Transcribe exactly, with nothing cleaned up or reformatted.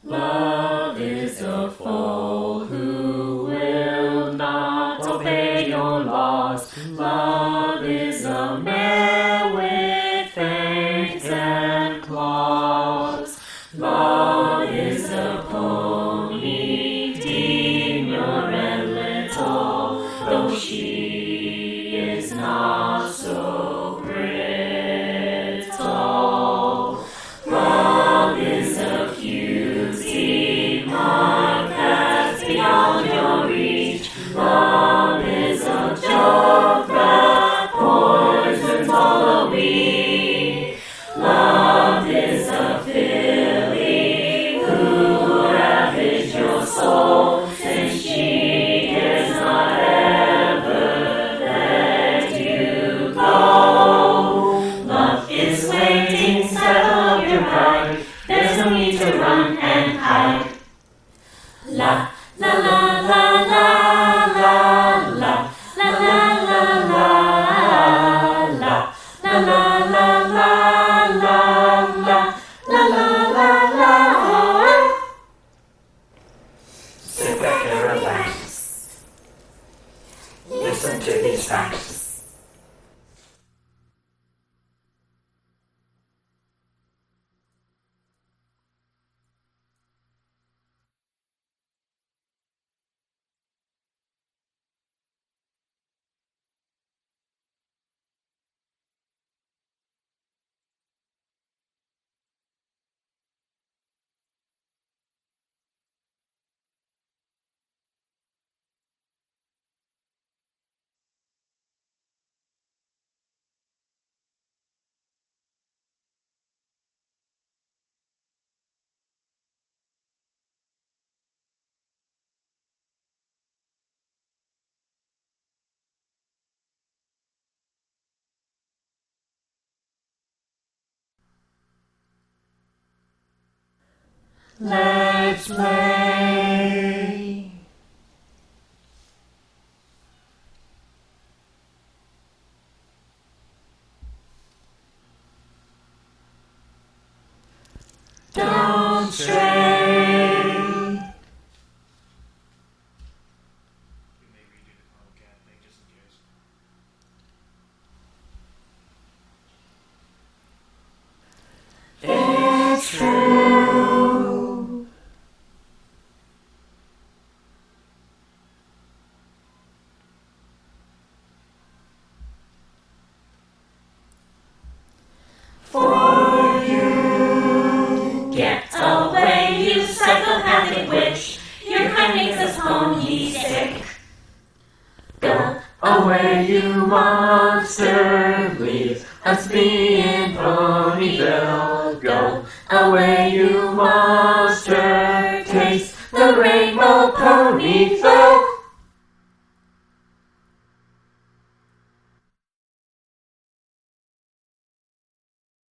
Love is a fool who will not obey your laws. Love is a mare with fangs and claws. Love is a pony, demure and little, though she is not so brittle. Love is a cutie mark that's beyond your reach. Love is a joke that poisons all a week. Love is a filly who ravaged your soul, since she has not ever let you go. Love is waiting, settle your pride. There's no need to run and hide. La la la la la la la la la la la la la la la la la la la la. Sit back and relax. Listen to these facts. Let's play. Don't stray. It's true. For you, get away, you psychopathic witch. Your kind makes us pony sick. Go away, you monster. Leave us be in Ponyville. Go away, you monster. Taste the rain.